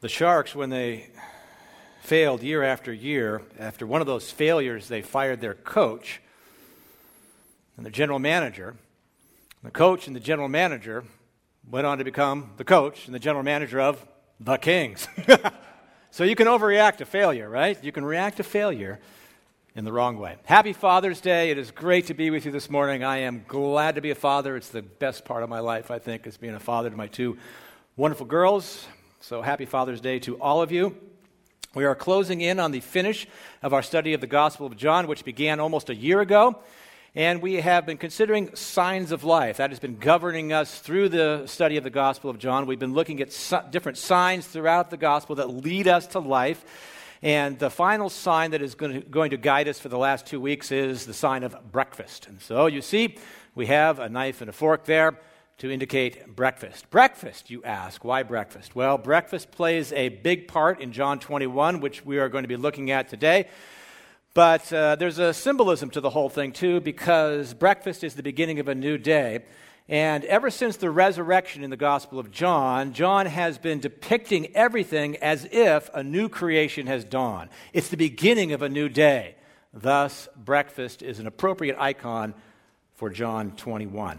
The Sharks, when they failed year after year, after one of those failures, they fired their coach and the general manager. The coach and the general manager went on to become the coach and the general manager of the Kings. So you can overreact to failure, right? You can react to failure in the wrong way. Happy Father's Day. It is great to be with you this morning. I am glad to be a father. It's the best part of my life, I think, is being a father to my two wonderful girls. So happy Father's Day to all of you. We are closing in on the finish of our study of the Gospel of John, which began almost a year ago. And we have been considering signs of life. That has been governing us through the study of the Gospel of John. We've been looking at different signs throughout the Gospel that lead us to life. And the final sign that is going to guide us for the last 2 weeks is the sign of breakfast. And so you see, we have a knife and a fork there to indicate breakfast. Breakfast, you ask. Why breakfast? Well, breakfast plays a big part in John 21, which we are going to be looking at today. But there's a symbolism to the whole thing, too, because breakfast is the beginning of a new day. And ever since the resurrection in the Gospel of John, John has been depicting everything as if a new creation has dawned. It's the beginning of a new day. Thus, breakfast is an appropriate icon for John 21.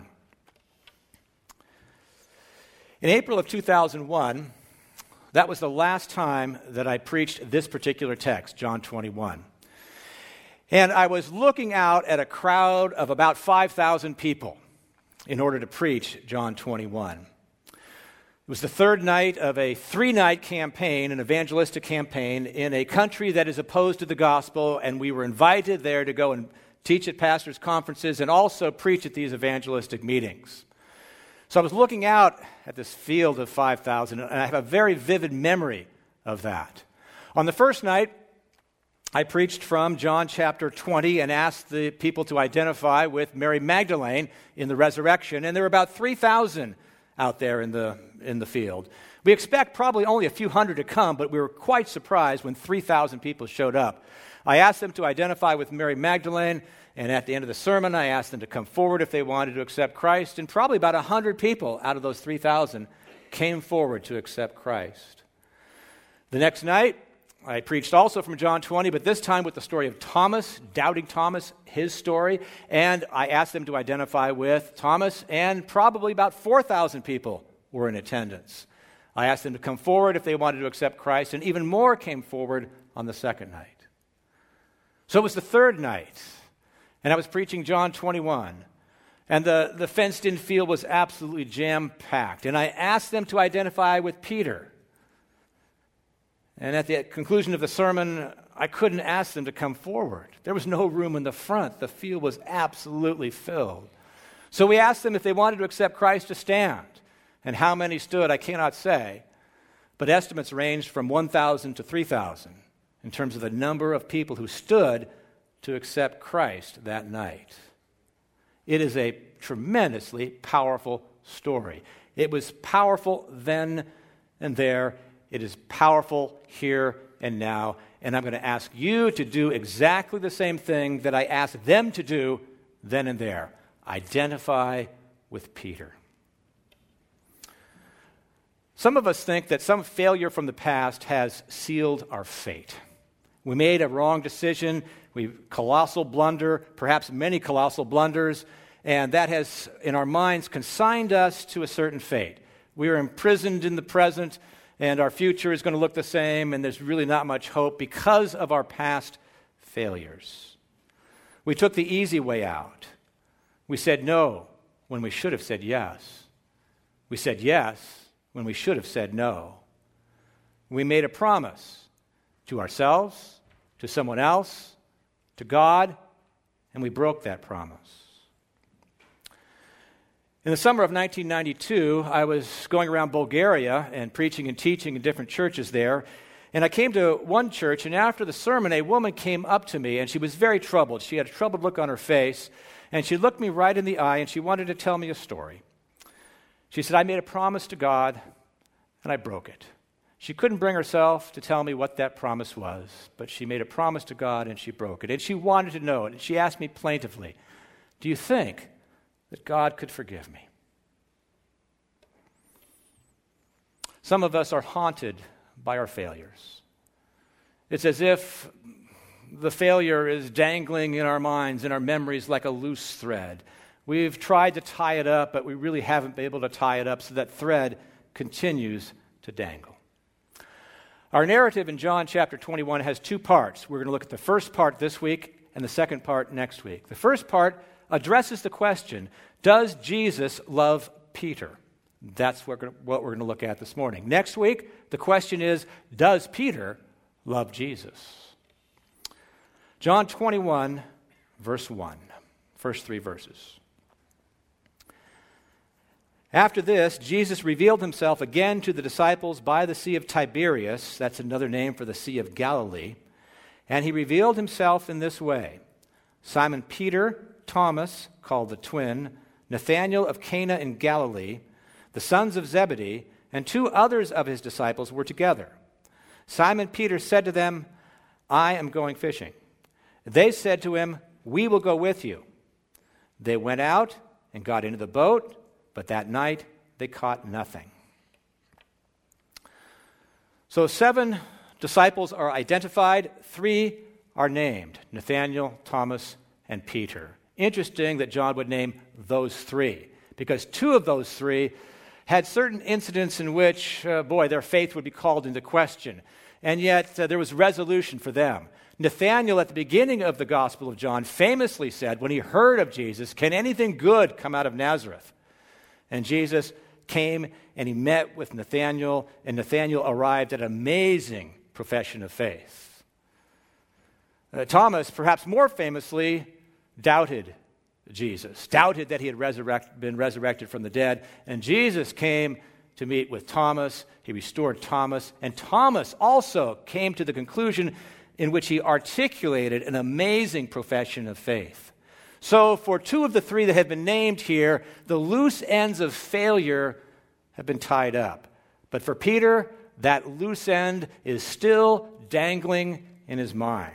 In April of 2001, that was the last time that I preached this particular text, John 21. And I was looking out at a crowd of about 5,000 people in order to preach John 21. It was the third night of a 3-night campaign, an evangelistic campaign, in a country that is opposed to the gospel, and we were invited there to go and teach at pastors' conferences and also preach at these evangelistic meetings. So I was looking out at this field of 5,000, and I have a very vivid memory of that. On the first night, I preached from John chapter 20 and asked the people to identify with Mary Magdalene in the resurrection, and there were about 3,000 out there in the field. We expect probably only a few hundred to come, but we were quite surprised when 3,000 people showed up. I asked them to identify with Mary Magdalene, and at the end of the sermon, I asked them to come forward if they wanted to accept Christ, and probably about 100 people out of those 3,000 came forward to accept Christ. The next night, I preached also from John 20, but this time with the story of Thomas, doubting Thomas, his story, and I asked them to identify with Thomas, and probably about 4,000 people were in attendance. I asked them to come forward if they wanted to accept Christ, and even more came forward on the second night. So it was the third night, and I was preaching John 21, and the fenced-in field was absolutely jam-packed, and I asked them to identify with Peter. And at the conclusion of the sermon, I couldn't ask them to come forward. There was no room in the front. The field was absolutely filled. So we asked them if they wanted to accept Christ to stand. And how many stood, I cannot say, but estimates ranged from 1,000 to 3,000 in terms of the number of people who stood to accept Christ that night. It is a tremendously powerful story. It was powerful then and there. It is powerful here and now, and I'm going to ask you to do exactly the same thing that I asked them to do then and there. Identify with Peter. Some of us think that some failure from the past has sealed our fate. We made a wrong decision, colossal blunder, perhaps many colossal blunders, and that has, in our minds, consigned us to a certain fate. We are imprisoned in the present, and our future is going to look the same, and there's really not much hope because of our past failures. We took the easy way out. We said no when we should have said yes. We said yes when we should have said no. We made a promise to ourselves, to someone else, to God, and we broke that promise. In the summer of 1992, I was going around Bulgaria and preaching and teaching in different churches there. And I came to one church, and after the sermon, a woman came up to me, and she was very troubled. She had a troubled look on her face, and she looked me right in the eye, and she wanted to tell me a story. She said, I made a promise to God, and I broke it. She couldn't bring herself to tell me what that promise was, but she made a promise to God, and she broke it. And she wanted to know it, and she asked me plaintively, do you think that God could forgive me? Some of us are haunted by our failures. It's as if the failure is dangling in our minds, in our memories, like a loose thread. We've tried to tie it up, but we really haven't been able to tie it up, so that thread continues to dangle. Our narrative in John chapter 21 has two parts. We're going to look at the first part this week and the second part next week. The first part addresses the question, does Jesus love Peter? That's what we're going to look at this morning. Next week, the question is, does Peter love Jesus? John 21, verse 1, first three verses. After this, Jesus revealed himself again to the disciples by the Sea of Tiberias. That's another name for the Sea of Galilee. And he revealed himself in this way. Simon Peter, Thomas, called the twin, Nathanael of Cana in Galilee, the sons of Zebedee, and two others of his disciples were together. Simon Peter said to them, I am going fishing. They said to him, we will go with you. They went out and got into the boat, but that night they caught nothing. So 7 disciples are identified, 3 are named, Nathanael, Thomas, and Peter. Interesting that John would name those 3, because 2 of those 3 had certain incidents in which, their faith would be called into question. And yet there was resolution for them. Nathanael, at the beginning of the Gospel of John, famously said, when he heard of Jesus, can anything good come out of Nazareth? And Jesus came and he met with Nathanael, and Nathanael arrived at an amazing profession of faith. Thomas, perhaps more famously, doubted Jesus, doubted that he had been resurrected from the dead, and Jesus came to meet with Thomas. He restored Thomas, and Thomas also came to the conclusion in which he articulated an amazing profession of faith. So for 2 of the 3 that have been named here, the loose ends of failure have been tied up. But for Peter, that loose end is still dangling in his mind.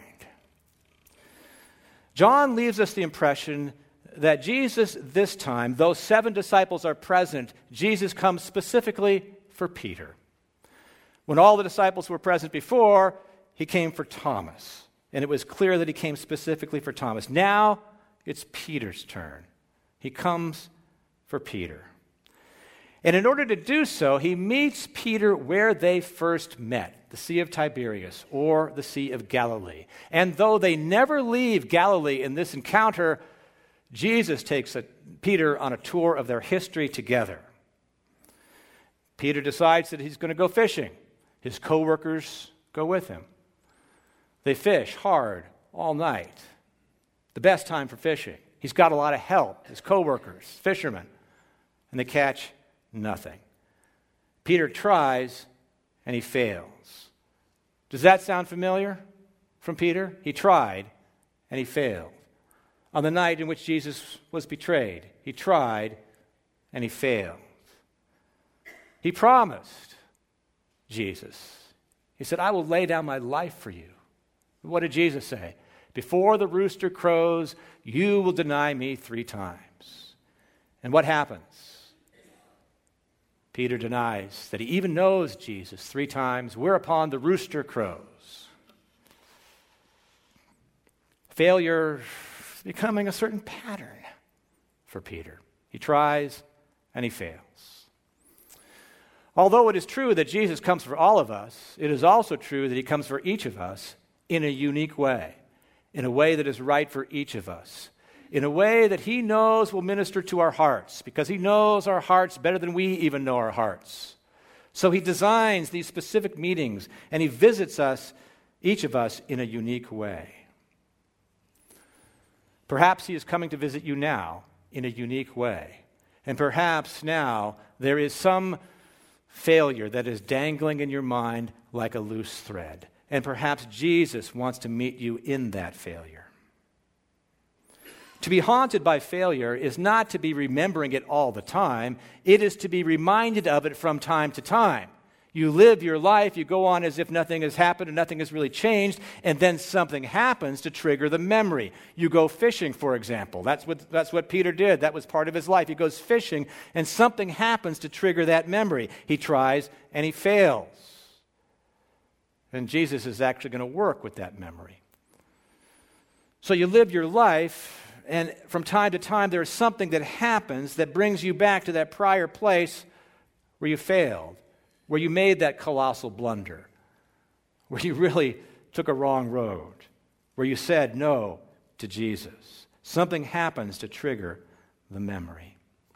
John leaves us the impression that Jesus this time, though 7 disciples are present, Jesus comes specifically for Peter. When all the disciples were present before, he came for Thomas. And it was clear that he came specifically for Thomas. Now, it's Peter's turn. He comes for Peter. And in order to do so, he meets Peter where they first met, the Sea of Tiberias, or the Sea of Galilee. And though they never leave Galilee in this encounter, Jesus takes Peter on a tour of their history together. Peter decides that he's going to go fishing. His co-workers go with him. They fish hard all night. The best time for fishing. He's got a lot of help, his co-workers, fishermen, and they catch nothing. Peter tries and he fails. Does that sound familiar from Peter? He tried and he failed. On the night in which Jesus was betrayed, he tried and he failed. He promised Jesus. He said, I will lay down my life for you. What did Jesus say? Before the rooster crows, you will deny me 3 times. And what happens? Peter denies that he even knows Jesus 3 times, whereupon the rooster crows. Failure is becoming a certain pattern for Peter. He tries and he fails. Although it is true that Jesus comes for all of us, it is also true that he comes for each of us in a unique way, in a way that is right for each of us, in a way that he knows will minister to our hearts, because he knows our hearts better than we even know our hearts. So he designs these specific meetings, and he visits us, each of us, in a unique way. Perhaps he is coming to visit you now in a unique way. And perhaps now there is some failure that is dangling in your mind like a loose thread. And perhaps Jesus wants to meet you in that failure. To be haunted by failure is not to be remembering it all the time. It is to be reminded of it from time to time. You live your life, you go on as if nothing has happened and nothing has really changed, and then something happens to trigger the memory. You go fishing, for example. That's what Peter did. That was part of his life. He goes fishing, and something happens to trigger that memory. He tries, and he fails. And Jesus is actually going to work with that memory. So you live your life, and from time to time there's something that happens that brings you back to that prior place where you failed, where you made that colossal blunder, where you really took a wrong road, where you said no to Jesus. Something happens to trigger the memory.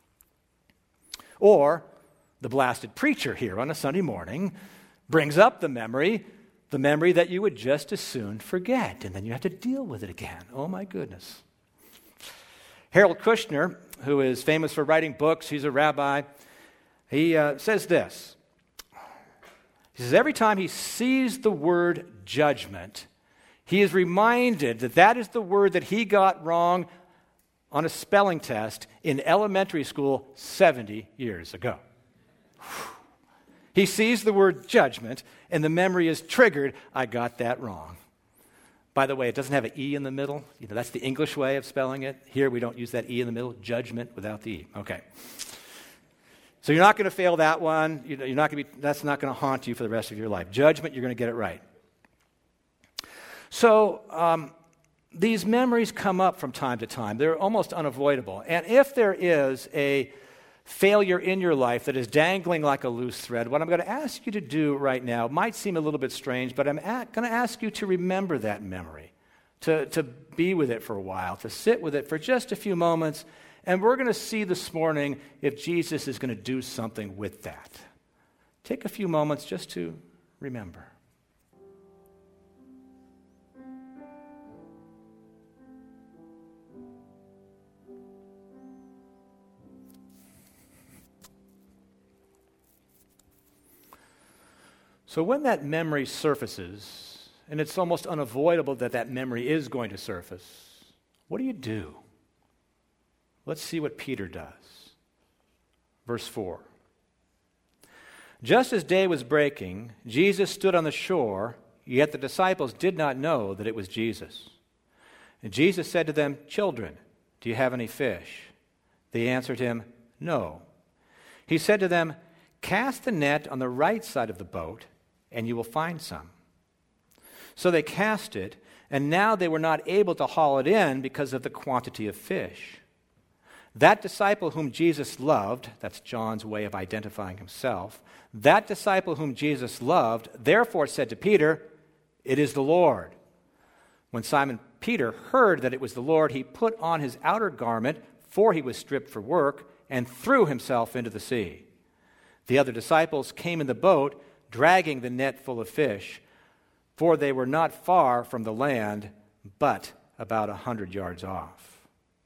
Or the blasted preacher here on a Sunday morning brings up the memory that you would just as soon forget, and then you have to deal with it again. Oh my goodness. Harold Kushner, who is famous for writing books, he's a rabbi, he says this. He says, every time he sees the word judgment, he is reminded that that is the word that he got wrong on a spelling test in elementary school 70 years ago. He sees the word judgment, and the memory is triggered. I got that wrong. By the way, it doesn't have an E in the middle. That's the English way of spelling it. Here, we don't use that E in the middle. Judgment without the E. Okay. So you're not going to fail that one. That's not going to haunt you for the rest of your life. Judgment, you're going to get it right. So these memories come up from time to time. They're almost unavoidable. And if there is a failure in your life that is dangling like a loose thread, what I'm going to ask you to do right now might seem a little bit strange, but I'm going to ask you to remember that memory, to be with it for a while, to sit with it for just a few moments, and we're going to see this morning if Jesus is going to do something with that. Take a few moments just to remember. So when that memory surfaces, and it's almost unavoidable that that memory is going to surface, what do? Let's see what Peter does. Verse 4. Just as day was breaking, Jesus stood on the shore, yet the disciples did not know that it was Jesus. And Jesus said to them, "Children, do you have any fish?" They answered him, "No." He said to them, "Cast the net on the right side of the boat, and you will find some." So they cast it, and now they were not able to haul it in because of the quantity of fish. That disciple whom Jesus loved, that's John's way of identifying himself, that disciple whom Jesus loved, therefore said to Peter, "It is the Lord." When Simon Peter heard that it was the Lord, he put on his outer garment, for he was stripped for work, and threw himself into the sea. The other disciples came in the boat, dragging the net full of fish, for they were not far from the land, but about 100 yards off.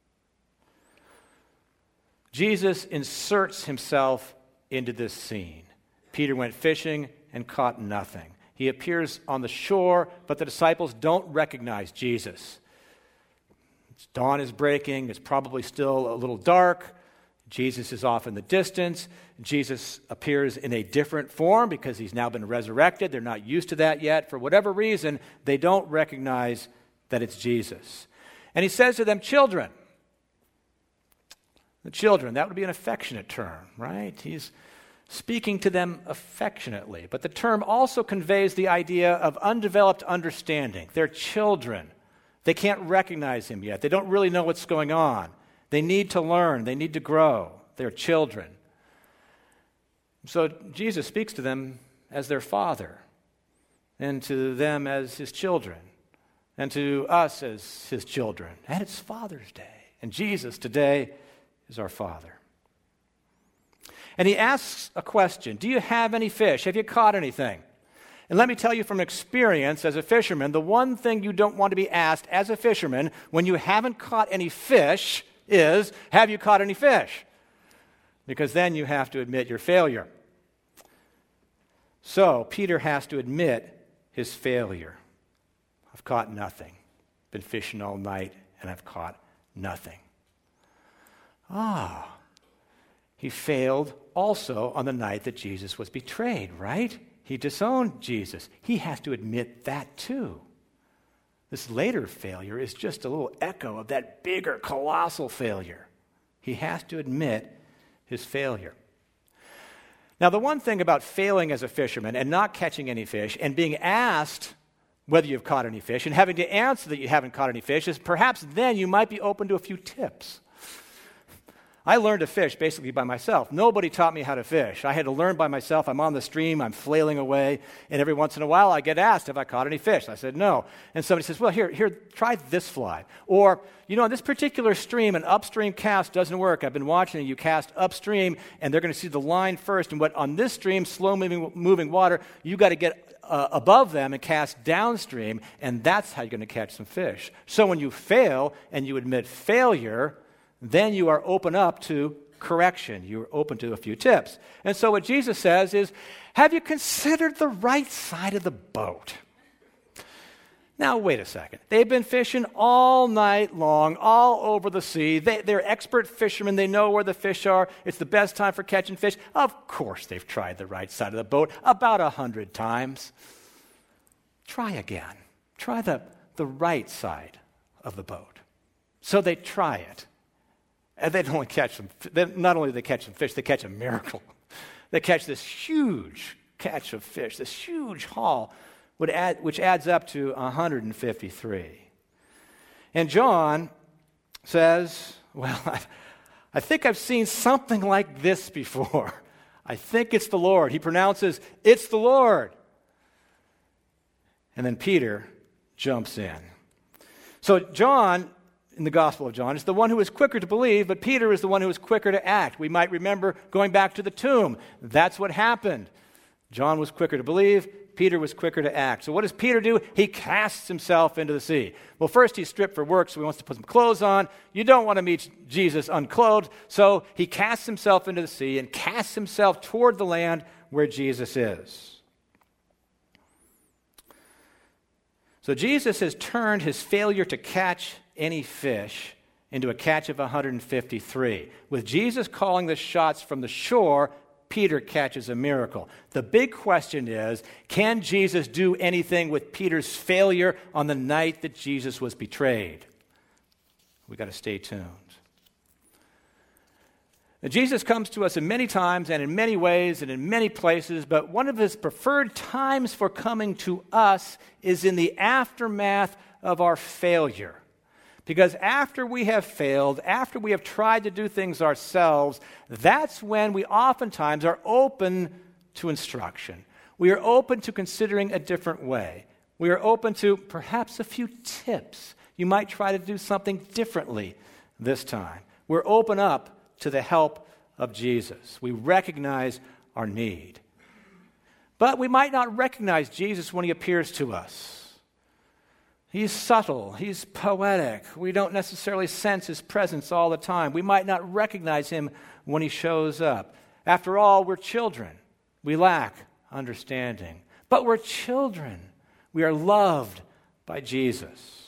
Jesus inserts himself into this scene. Peter went fishing and caught nothing. He appears on the shore, but the disciples don't recognize Jesus. Dawn is breaking. It's probably still a little dark. Jesus is off in the distance. Jesus appears in a different form because he's now been resurrected. They're not used to that yet. For whatever reason, they don't recognize that it's Jesus. And he says to them, "Children." The children, that would be an affectionate term, right? He's speaking to them affectionately. But the term also conveys the idea of undeveloped understanding. They're children. They can't recognize him yet. They don't really know what's going on. They need to learn. They need to grow. They're children. So Jesus speaks to them as their father, and to them as his children, and to us as his children. And it's Father's Day. And Jesus today is our Father. And he asks a question. Do you have any fish? Have you caught anything? And let me tell you from experience as a fisherman, the one thing you don't want to be asked as a fisherman when you haven't caught any fish is, have you caught any fish? Because then you have to admit your failure. So Peter has to admit his failure. I've caught nothing. Been fishing all night and I've caught nothing. He failed also on the night that Jesus was betrayed, right? He disowned Jesus. He has to admit that too. This later failure is just a little echo of that bigger, colossal failure. He has to admit his failure. Now, the one thing about failing as a fisherman and not catching any fish and being asked whether you've caught any fish and having to answer that you haven't caught any fish is perhaps then you might be open to a few tips. I learned to fish basically by myself. Nobody taught me how to fish. I had to learn by myself. I'm on the stream, I'm flailing away, and every once in a while I get asked, have I caught any fish? I said, no. And somebody says, well, here, try this fly. Or, in this particular stream, an upstream cast doesn't work. I've been watching you cast upstream, and they're going to see the line first. And on this stream, slow-moving water, you got to get above them and cast downstream, and that's how you're going to catch some fish. So when you fail and you admit failure, then you are open up to correction. You're open to a few tips. And so what Jesus says is, have you considered the right side of the boat? Now, wait a second. They've been fishing all night long, all over the sea. They're expert fishermen. They know where the fish are. It's the best time for catching fish. Of course they've tried the right side of the boat about 100 times. Try again. Try the right side of the boat. So they try it. And they don't only catch them. Not only do they catch some fish, they catch a miracle. They catch this huge catch of fish, this huge haul, which adds up to 153. And John says, well, I think I've seen something like this before. I think it's the Lord. He pronounces, it's the Lord. And then Peter jumps in. So John, in the Gospel of John, is the one who is quicker to believe, but Peter is the one who is quicker to act. We might remember going back to the tomb. That's what happened. John was quicker to believe. Peter was quicker to act. So what does Peter do? He casts himself into the sea. Well, first he's stripped for work, so he wants to put some clothes on. You don't want to meet Jesus unclothed, so he casts himself into the sea and casts himself toward the land where Jesus is. So Jesus has turned his failure to catch any fish into a catch of 153. With Jesus calling the shots from the shore, Peter catches a miracle. The big question is, can Jesus do anything with Peter's failure on the night that Jesus was betrayed? We've got to stay tuned. Now, Jesus comes to us in many times and in many ways and in many places, but one of his preferred times for coming to us is in the aftermath of our failure. Because after we have failed, after we have tried to do things ourselves, that's when we oftentimes are open to instruction. We are open to considering a different way. We are open to perhaps a few tips. You might try to do something differently this time. We're open up to the help of Jesus. We recognize our need. But we might not recognize Jesus when he appears to us. He's subtle. He's poetic. We don't necessarily sense his presence all the time. We might not recognize him when he shows up. After all, we're children. We lack understanding. But we're children. We are loved by Jesus.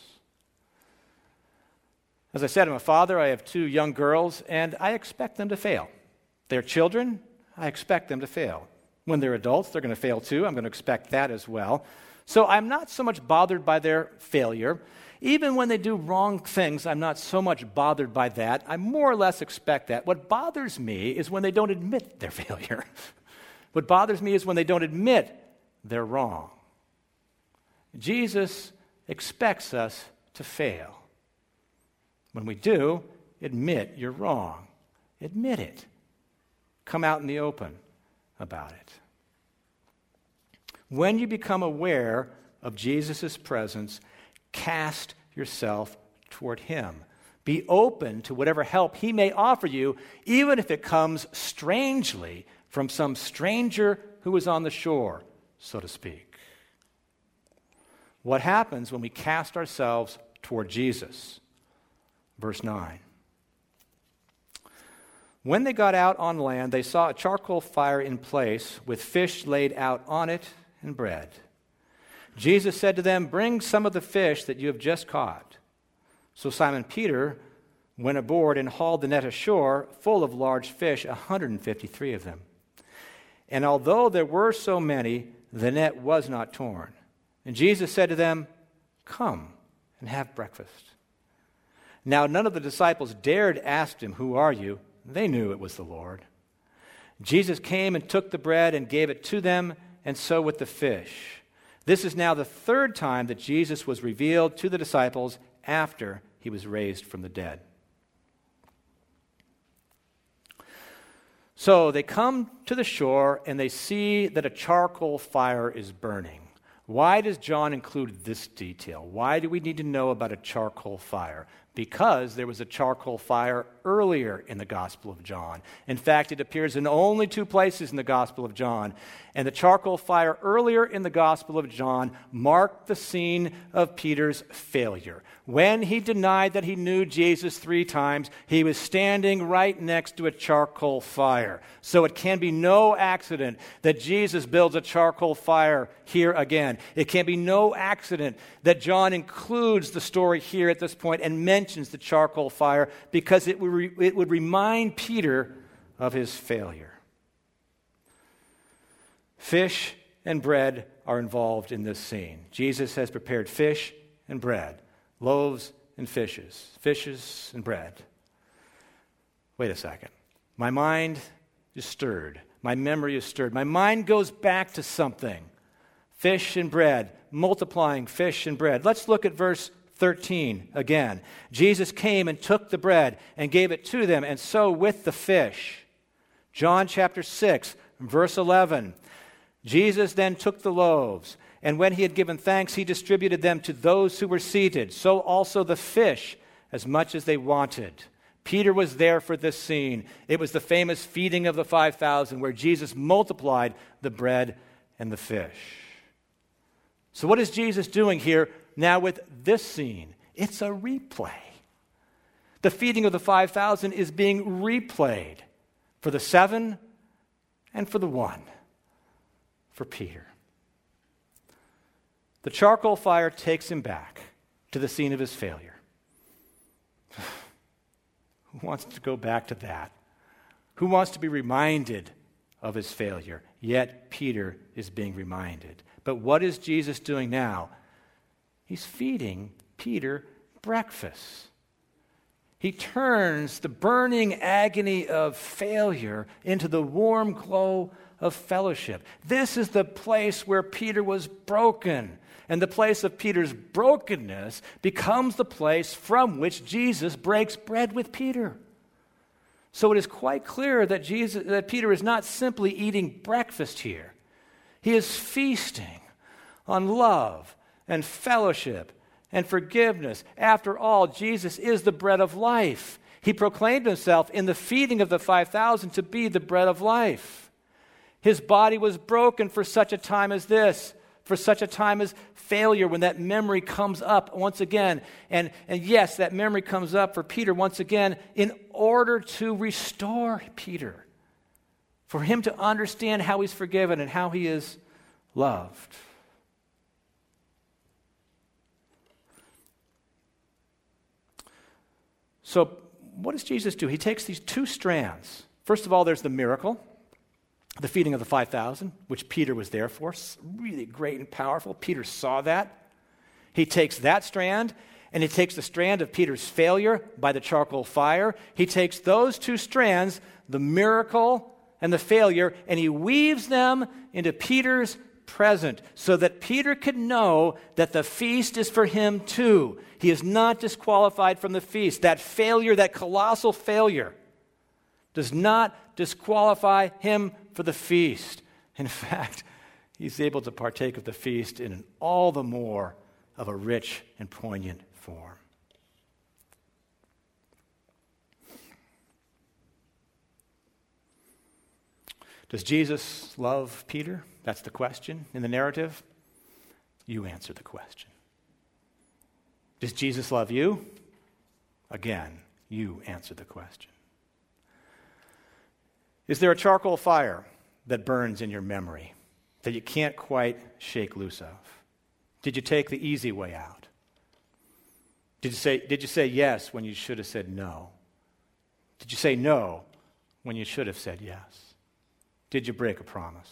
As I said, I'm a father. I have 2 young girls, and I expect them to fail. They're children. I expect them to fail. When they're adults, they're going to fail too. I'm going to expect that as well. So I'm not so much bothered by their failure. Even when they do wrong things, I'm not so much bothered by that. I more or less expect that. What bothers me is when they don't admit their failure. What bothers me is when they don't admit they're wrong. Jesus expects us to fail. When we do, admit you're wrong. Admit it. Come out in the open about it. When you become aware of Jesus' presence, cast yourself toward him. Be open to whatever help he may offer you, even if it comes strangely from some stranger who is on the shore, so to speak. What happens when we cast ourselves toward Jesus? Verse 9. When they got out on land, they saw a charcoal fire in place with fish laid out on it and bread. Jesus said to them, "Bring some of the fish that you have just caught." So Simon Peter went aboard and hauled the net ashore full of large fish, 153 of them. And although there were so many, the net was not torn. And Jesus said to them, "Come and have breakfast." Now none of the disciples dared ask him, "Who are you?" They knew it was the Lord. Jesus came and took the bread and gave it to them, and so with the fish. This is now the third time that Jesus was revealed to the disciples after he was raised from the dead. So they come to the shore and they see that a charcoal fire is burning. Why does John include this detail? Why do we need to know about a charcoal fire? Because there was a charcoal fire earlier in the Gospel of John. In fact, it appears in only 2 places in the Gospel of John. And the charcoal fire earlier in the Gospel of John marked the scene of Peter's failure. When he denied that he knew Jesus 3 times, he was standing right next to a charcoal fire. So it can be no accident that Jesus builds a charcoal fire here again. It can be no accident that John includes the story here at this point and mentions the charcoal fire, because it would remind Peter of his failure. Fish and bread are involved in this scene. Jesus has prepared fish and bread, loaves and fishes and bread. Wait a second. My mind is stirred. My memory is stirred. My mind goes back to something. Fish and bread, multiplying fish and bread. Let's look at verse 13 again. Jesus came and took the bread and gave it to them, and so with the fish. John chapter 6, verse 11. Jesus then took the loaves, and when he had given thanks, he distributed them to those who were seated. So also the fish, as much as they wanted. Peter was there for this scene. It was the famous feeding of the 5,000, where Jesus multiplied the bread and the fish. So what is Jesus doing here now with this scene? It's a replay. The feeding of the 5,000 is being replayed for the 7 and for the 1, for Peter. The charcoal fire takes him back to the scene of his failure. Who wants to go back to that? Who wants to be reminded of his failure? Yet Peter is being reminded. But what is Jesus doing now? He's feeding Peter breakfast. He turns the burning agony of failure into the warm glow of fellowship. This is the place where Peter was broken. And the place of Peter's brokenness becomes the place from which Jesus breaks bread with Peter. So it is quite clear that Peter is not simply eating breakfast here. He is feasting on love and fellowship and forgiveness. After all, Jesus is the bread of life. He proclaimed himself in the feeding of the 5,000 to be the bread of life. His body was broken for such a time as this, for such a time as failure, when that memory comes up once again. And yes, that memory comes up for Peter once again in order to restore Peter, for him to understand how he's forgiven and how he is loved. So what does Jesus do? He takes these 2 strands. First of all, there's the miracle, the feeding of the 5,000, which Peter was there for. Really great and powerful. Peter saw that. He takes that strand, and he takes the strand of Peter's failure by the charcoal fire. He takes those 2 strands, the miracle and the failure, and he weaves them into Peter's present, so that Peter could know that the feast is for him too. He is not disqualified from the feast. That failure, that colossal failure, does not disqualify him for the feast. In fact, he's able to partake of the feast in all the more of a rich and poignant form. Does Jesus love Peter? That's the question in the narrative. You answer the question. Does Jesus love you? Again, you answer the question. Is there a charcoal fire that burns in your memory that you can't quite shake loose of? Did you take the easy way out? Did you say yes when you should have said no? Did you say no when you should have said yes? Did you break a promise?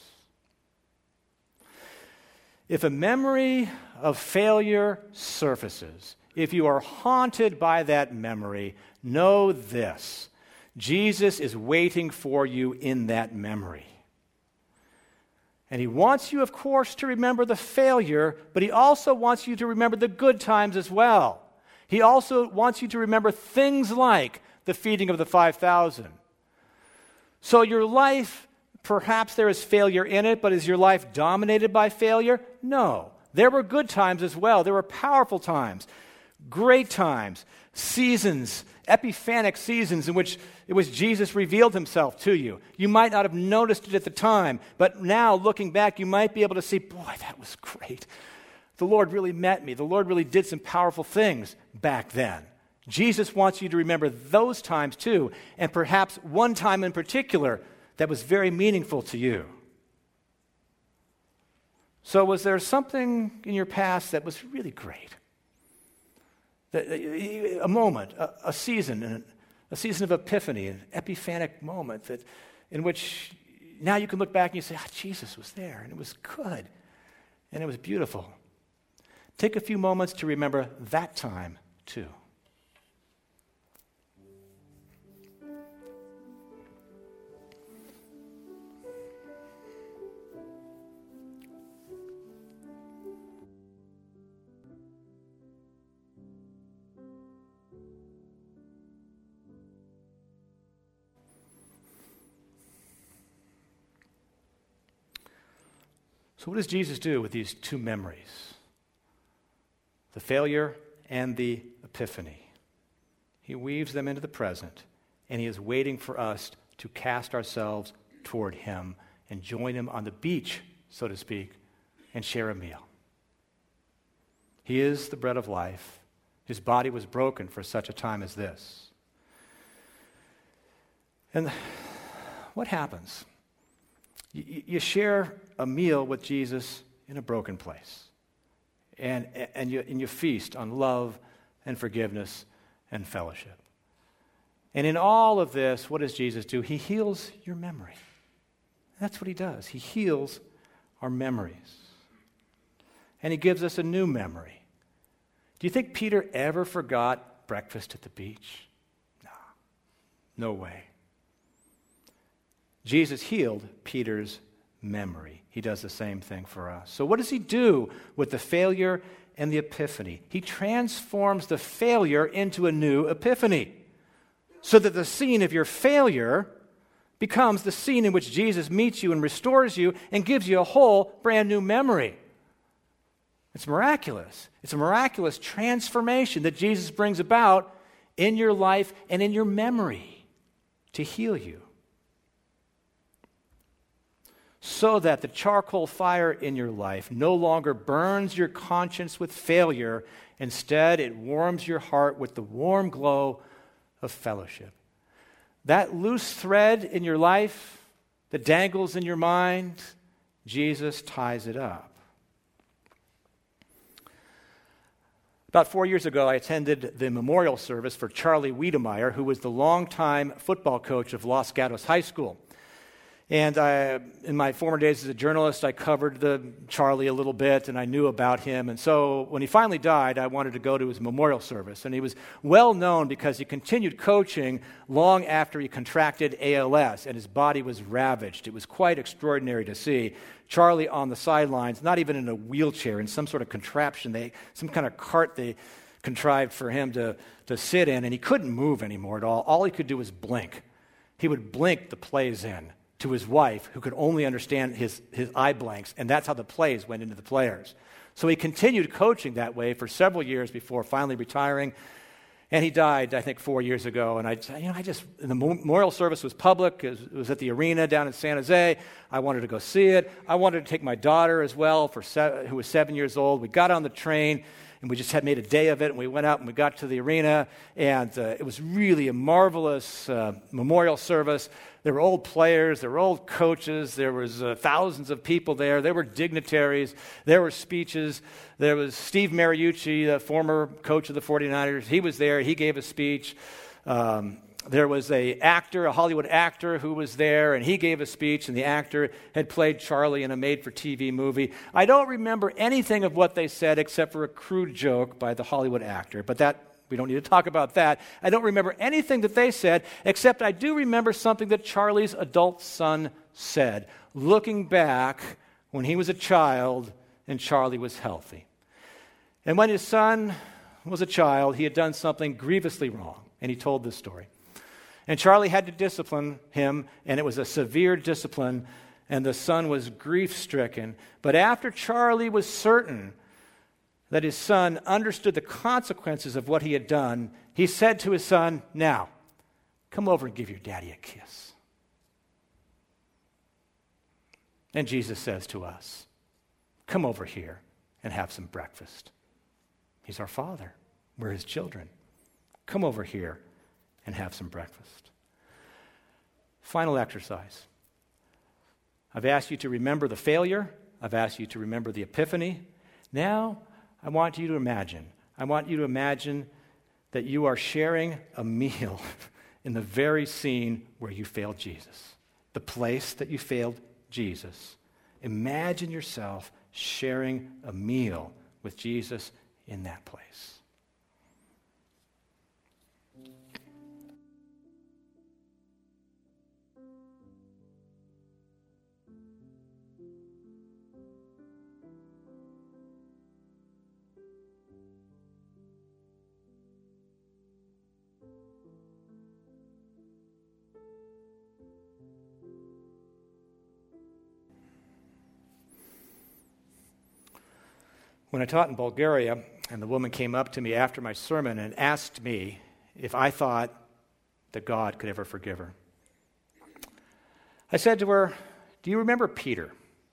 If a memory of failure surfaces, if you are haunted by that memory, know this: Jesus is waiting for you in that memory. And he wants you, of course, to remember the failure, but he also wants you to remember the good times as well. He also wants you to remember things like the feeding of the 5,000. So your life, perhaps there is failure in it, but is your life dominated by failure? No. There were good times as well. There were powerful times, great times, seasons, epiphanic seasons in which it was Jesus revealed himself to you. You might not have noticed it at the time, but now looking back, you might be able to see, boy, that was great. The Lord really met me. The Lord really did some powerful things back then. Jesus wants you to remember those times too, and perhaps one time in particular that was very meaningful to you. So was there something in your past that was really great? A moment, a season of epiphany, an epiphanic moment in which now you can look back and you say, Jesus was there, and it was good, and it was beautiful. Take a few moments to remember that time too. So what does Jesus do with these two memories? The failure and the epiphany. He weaves them into the present, and he is waiting for us to cast ourselves toward him and join him on the beach, so to speak, and share a meal. He is the bread of life. His body was broken for such a time as this. And what happens? You share a meal with Jesus in a broken place. And you feast on love and forgiveness and fellowship. And in all of this, what does Jesus do? He heals your memory. That's what he does. He heals our memories. And he gives us a new memory. Do you think Peter ever forgot breakfast at the beach? No way. Jesus healed Peter's memory. He does the same thing for us. So what does he do with the failure and the epiphany? He transforms the failure into a new epiphany, so that the scene of your failure becomes the scene in which Jesus meets you and restores you and gives you a whole brand new memory. It's miraculous. It's a miraculous transformation that Jesus brings about in your life and in your memory to heal you, so that the charcoal fire in your life no longer burns your conscience with failure. Instead, it warms your heart with the warm glow of fellowship. That loose thread in your life that dangles in your mind, Jesus ties it up. About 4 years ago, I attended the memorial service for Charlie Wiedemeyer, who was the longtime football coach of Los Gatos High School. And in my former days as a journalist, I covered Charlie a little bit, and I knew about him. And so when he finally died, I wanted to go to his memorial service. And he was well known because he continued coaching long after he contracted ALS, and his body was ravaged. It was quite extraordinary to see Charlie on the sidelines, not even in a wheelchair, in some sort of contraption, some kind of cart they contrived for him to sit in, and he couldn't move anymore at all. All he could do was blink. He would blink the plays in to his wife, who could only understand his eye blanks, and that's how the plays went into the players. So he continued coaching that way for several years before finally retiring, and he died, I think, 4 years ago. And the memorial service was public. It was at the arena down in San Jose. I wanted to go see it. I wanted to take my daughter as well, who was 7 years old. We got on the train, and we just had made a day of it, and we went out and we got to the arena, and it was really a marvelous memorial service. There were old players, there were old coaches, there was thousands of people there, there were dignitaries, there were speeches. There was Steve Mariucci, the former coach of the 49ers. He was there, he gave a speech. There was a Hollywood actor who was there, and he gave a speech, and the actor had played Charlie in a made-for-TV movie. I don't remember anything of what they said except for a crude joke by the Hollywood actor, but that We don't need to talk about that. I don't remember anything that they said, except I do remember something that Charlie's adult son said, looking back when he was a child and Charlie was healthy. And when his son was a child, he had done something grievously wrong, and he told this story. And Charlie had to discipline him, and it was a severe discipline, and the son was grief-stricken. But after Charlie was certain that his son understood the consequences of what he had done, he said to his son, "Now, come over and give your daddy a kiss." And Jesus says to us, "Come over here and have some breakfast." He's our Father. We're his children. Come over here and have some breakfast. Final exercise. I've asked you to remember the failure. I've asked you to remember the epiphany. Now, I want you to imagine. I want you to imagine that you are sharing a meal in the very scene where you failed Jesus, the place that you failed Jesus. Imagine yourself sharing a meal with Jesus in that place. When I taught in Bulgaria, and the woman came up to me after my sermon and asked me if I thought that God could ever forgive her. I said to her, "Do you remember Peter?"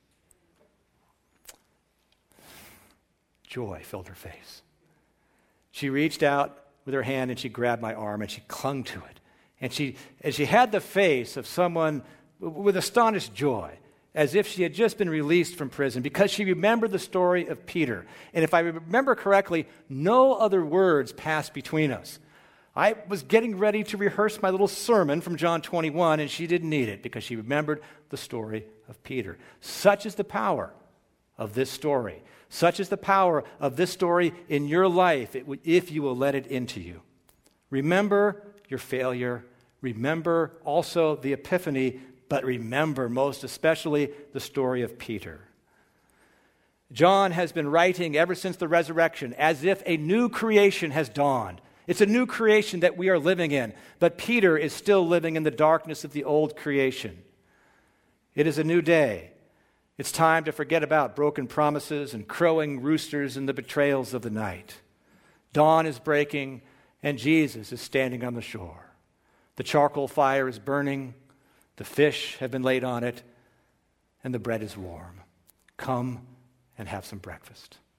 Joy filled her face. She reached out with her hand and she grabbed my arm and she clung to it. And she had the face of someone with astonished joy, as if she had just been released from prison, because she remembered the story of Peter. And if I remember correctly, no other words passed between us. I was getting ready to rehearse my little sermon from John 21, and she didn't need it because she remembered the story of Peter. Such is the power of this story. Such is the power of this story in your life if you will let it into you. Remember your failure. Remember also the epiphany. But remember most especially the story of Peter. John has been writing ever since the resurrection as if a new creation has dawned. It's a new creation that we are living in, but Peter is still living in the darkness of the old creation. It is a new day. It's time to forget about broken promises and crowing roosters and the betrayals of the night. Dawn is breaking, and Jesus is standing on the shore. The charcoal fire is burning. The fish have been laid on it, and the bread is warm. Come and have some breakfast.